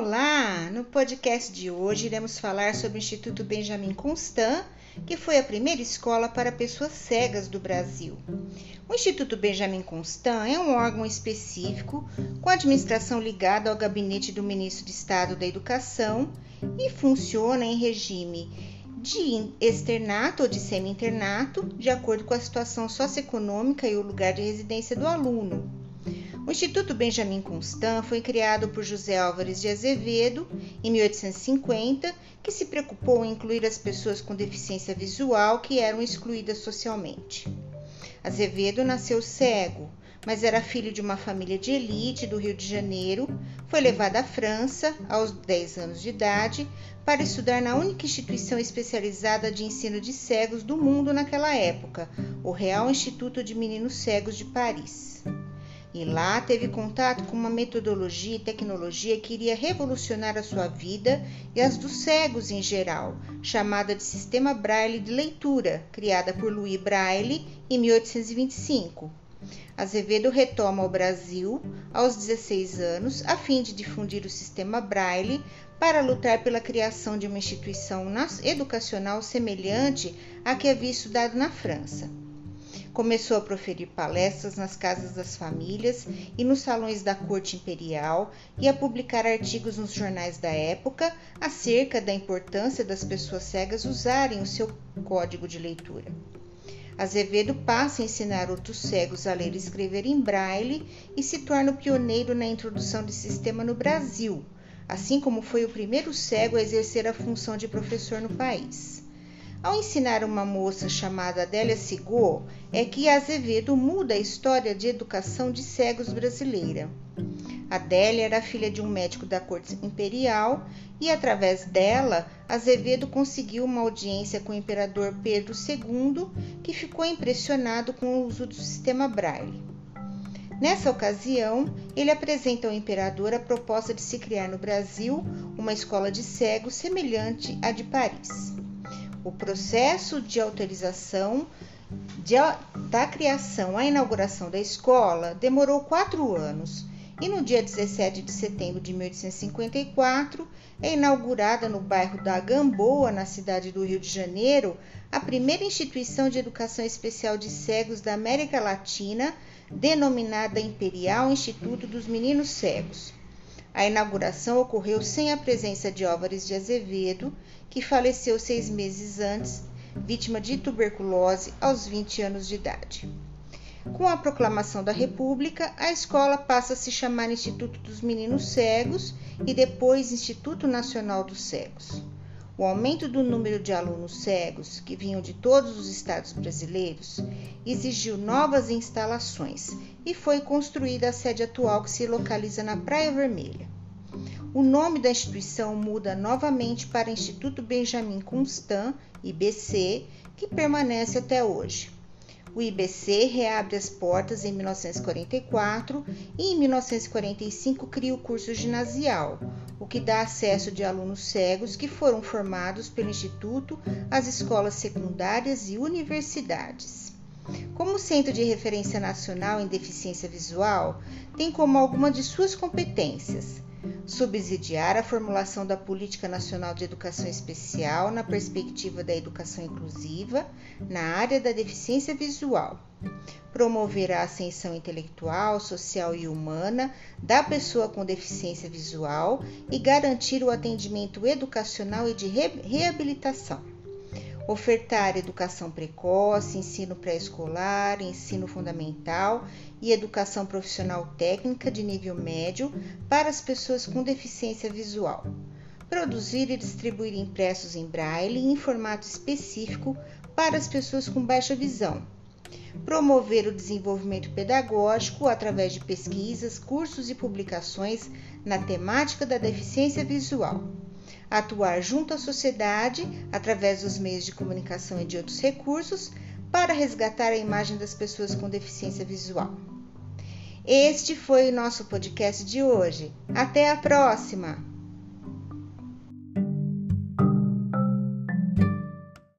Olá! No podcast de hoje iremos falar sobre o Instituto Benjamin Constant, que foi a primeira escola para pessoas cegas do Brasil. O Instituto Benjamin Constant é um órgão específico com administração ligada ao gabinete do Ministro de Estado da Educação e funciona em regime de externato ou de semi-internato, de acordo com a situação socioeconômica e o lugar de residência do aluno. O Instituto Benjamin Constant foi criado por José Álvares de Azevedo em 1850, que se preocupou em incluir as pessoas com deficiência visual que eram excluídas socialmente. Azevedo nasceu cego, mas era filho de uma família de elite do Rio de Janeiro. Foi levado à França aos 10 anos de idade para estudar na única instituição especializada de ensino de cegos do mundo naquela época, o Real Instituto de Meninos Cegos de Paris. E lá teve contato com uma metodologia e tecnologia que iria revolucionar a sua vida e as dos cegos em geral, chamada de Sistema Braille de Leitura, criada por Louis Braille em 1825. Azevedo retoma o Brasil aos 16 anos a fim de difundir o Sistema Braille para lutar pela criação de uma instituição educacional semelhante à que havia estudado na França. Começou a proferir palestras nas casas das famílias e nos salões da corte imperial e a publicar artigos nos jornais da época acerca da importância das pessoas cegas usarem o seu código de leitura. Azevedo passa a ensinar outros cegos a ler e escrever em braille e se torna o pioneiro na introdução desse sistema no Brasil, assim como foi o primeiro cego a exercer a função de professor no país. Ao ensinar uma moça chamada Adélia Sigô, é que Azevedo muda a história de educação de cegos brasileira. Adélia era filha de um médico da corte imperial e, através dela, Azevedo conseguiu uma audiência com o imperador Pedro II, que ficou impressionado com o uso do sistema Braille. Nessa ocasião, ele apresenta ao imperador a proposta de se criar no Brasil uma escola de cegos semelhante à de Paris. O processo de autorização da criação à inauguração da escola demorou 4 anos e no dia 17 de setembro de 1854 é inaugurada no bairro da Gamboa, na cidade do Rio de Janeiro, a primeira instituição de educação especial de cegos da América Latina, denominada Imperial Instituto dos Meninos Cegos. A inauguração ocorreu sem a presença de Álvares de Azevedo, que faleceu 6 meses antes, vítima de tuberculose aos 20 anos de idade. Com a proclamação da República, a escola passa a se chamar Instituto dos Meninos Cegos e depois Instituto Nacional dos Cegos. O aumento do número de alunos cegos, que vinham de todos os estados brasileiros, exigiu novas instalações e foi construída a sede atual, que se localiza na Praia Vermelha. O nome da instituição muda novamente para Instituto Benjamin Constant, IBC, que permanece até hoje. O IBC reabre as portas em 1944 e em 1945 cria o curso ginasial, o que dá acesso de alunos cegos que foram formados pelo Instituto às escolas secundárias e universidades. Como centro de referência nacional em deficiência visual, tem como alguma de suas competências subsidiar a formulação da Política Nacional de Educação Especial na perspectiva da educação inclusiva na área da deficiência visual, promover a ascensão intelectual, social e humana da pessoa com deficiência visual e garantir o atendimento educacional e de reabilitação. Ofertar educação precoce, ensino pré-escolar, ensino fundamental e educação profissional técnica de nível médio para as pessoas com deficiência visual. Produzir e distribuir impressos em braille em formato específico para as pessoas com baixa visão. Promover o desenvolvimento pedagógico através de pesquisas, cursos e publicações na temática da deficiência visual. Atuar junto à sociedade, através dos meios de comunicação e de outros recursos, para resgatar a imagem das pessoas com deficiência visual. Este foi o nosso podcast de hoje. Até a próxima!